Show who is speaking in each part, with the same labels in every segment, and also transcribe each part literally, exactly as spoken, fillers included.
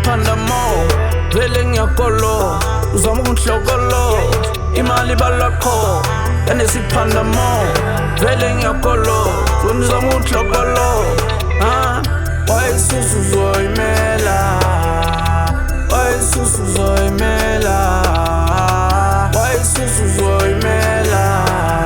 Speaker 1: siphanda mo vele ngiyakolo uzama ukungihlokolo imali balakho ene siphanda mo vele ngiyakolo uzama ukungihlokolo ah wayisusu zoyimela wayisusu zoyimela wayisusu zoyimela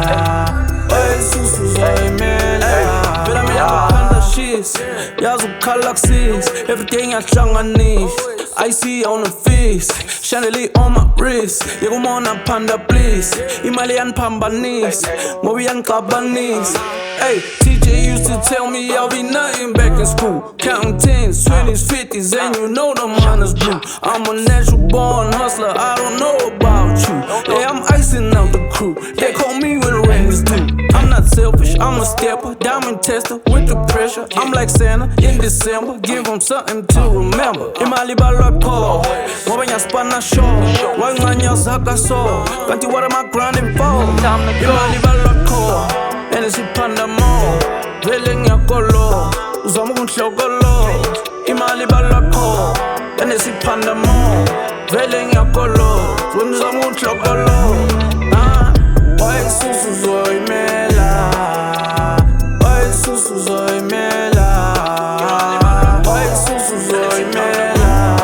Speaker 1: wayisusu zoyimela vela mina panda shit yazi ukukhala kusis everything yahlanganisa I see on the face, chandelier on my wrist. Yekumona panda please, imali yanpambanisa, ngobi yankabanisa. Hey, T J used to tell me I'll be nothing back in school. Counting tens, twenties, fifties, and you know the minus blue. I'm a natural born hustler, I don't know about you. Yeah, I'm icing out the crew, they call me when the rain is due. I'm not selfish, I'm a stepper, diamond tester with the pressure. I'm like Santa in December, give them something to remember. Imali balakho, ngoba ngiyaspana show. Wanganya zaka so, kanti what am I grinding for? Imali balakho, ene siphanda mo vele ngiyakolo uzama ukungihlokolo imali balakho ene siphanda mo vele ngiyakolo uzama ukungihlokolo ah wayisusu zoyimela wayisusu zoyimela wayisusu zoyimela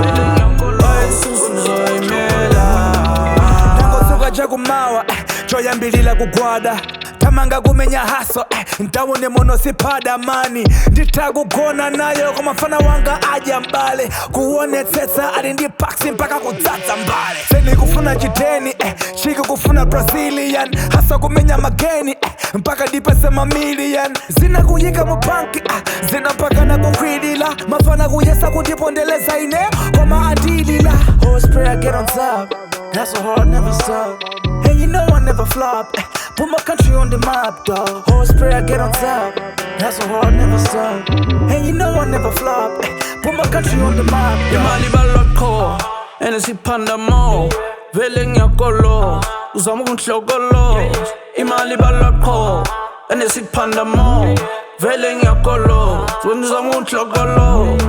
Speaker 1: wayisusu zoyimela
Speaker 2: nangosuka nje kumawa joya mbilila kugwada tamanga kumenya haso eh, ntawone mono siphada mani nditakugona nayo komafana wanga aja mbale kuone tsetsa ali ndi paxi mpaka kudzadza mbale senikufuna chiteni eh, chiki kufuna Brazilian hasa kumenya mageni eh, mpaka dipese mamilion zina kuyika mubanki ah, zina mpaka na kukwidila mafana kuyesa kutipondeleza ine koma adilila horseplay I get on top that's a hard never stop and you know I never flop eh, put my country on the map, dog. Horseplay, I get on top. That's so hard, never stop. And you know I never flop. Put my country on the map, dog.
Speaker 1: Imali balakho, ene siphanda mo vele ngiyakolo uzama ukungihlokolo imali balakho ene siphanda mo vele ngiyakolo uzama ukungihlokolo